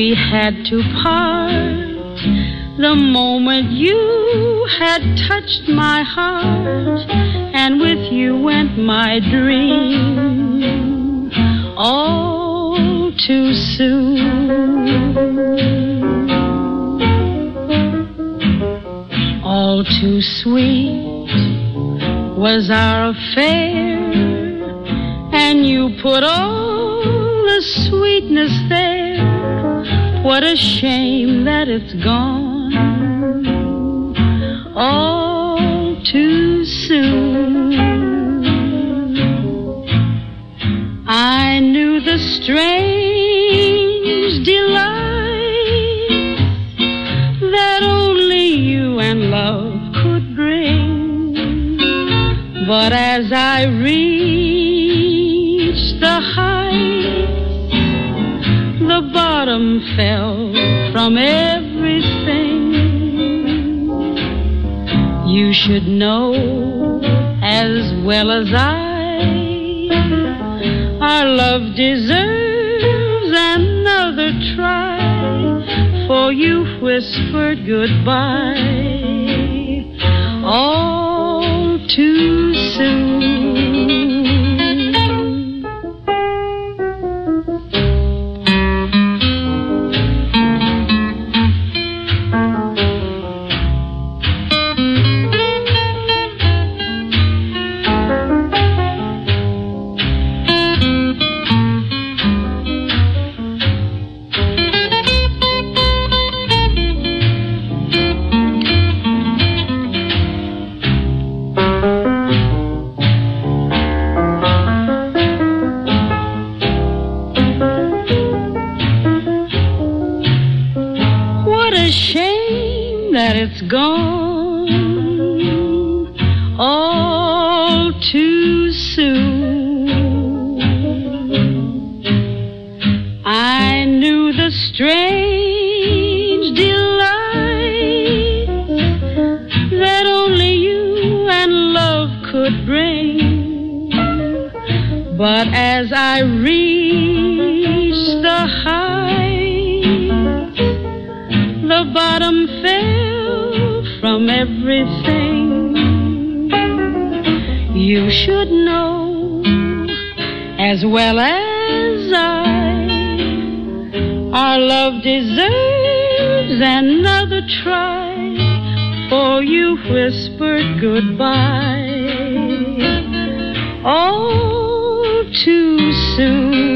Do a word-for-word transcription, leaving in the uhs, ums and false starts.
we had to part. The moment you had touched my heart, and with you went my dream, all too soon. All too sweet was our affair, and you put all the sweetness there. What a shame that it's gone all too soon. I knew the strange delight that only you and love could bring, but as I reached the height, the bottom fell from everything. You should know as well as I, our love deserves another try, for you whispered goodbye all too soon. It's gone all too soon. I knew the strange delight that only you and love could bring, but as I reached the height, the bottom fell from everything. You should know as well as I, our love deserves another try, for you whispered goodbye all too soon.